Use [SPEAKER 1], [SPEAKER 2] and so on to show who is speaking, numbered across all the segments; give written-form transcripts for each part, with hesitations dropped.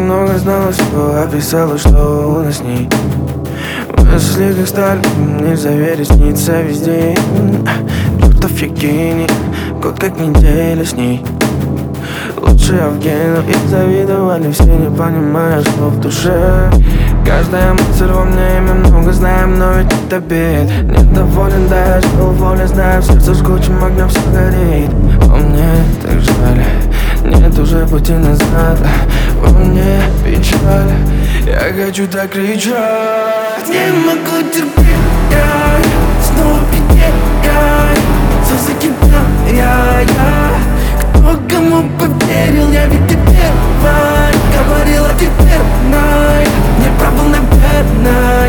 [SPEAKER 1] много знала всего, описала, что у нас с ней. Мысли как сталь, нельзя верить, снится везде. Чертов я гений, год как неделя с ней. Лучше Евгену и завидовали все, не понимая, что в душе. Каждая мысль во мне, мы много знаем, но ведь это бед. Не доволен, да я жил воле, знаю, в сердце жгучим огнем все горит. О, мне так жаль, нет уже пути назад. Во мне печаль, я хочу так кричать. Не могу терпеть, снова пьянь, все закипаю я. Кто кому поверил, я ведь и первой говорила, теперь знай, не прав был, наверное.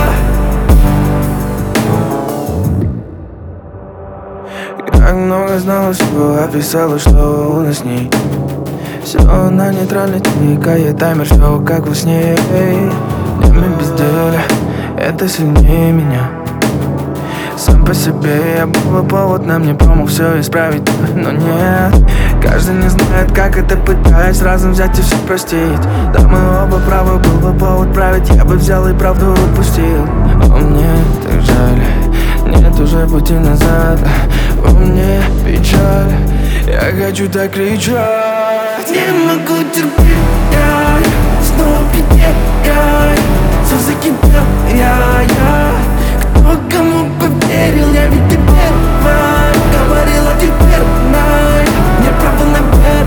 [SPEAKER 1] Как много знала всего, описала, что у нас с ней. Все на нейтральной, тикает таймер, все как во сне. Днями безделия, это сильнее меня. Сам по себе я был бы повод, нам не промах все исправить, но нет. Каждый не знает, как это, пытаясь разом взять и все простить. Да, мы оба правы, был бы повод править, я бы взял и правду упустил. О, мне так жаль, нет уже пути назад. Во мне печаль, я хочу так кричать. Не могу терпеть, снова пьянь, все закипаю я. Кто кому поверил, я ведь и первой говорила, теперь знай, не прав был, наверное.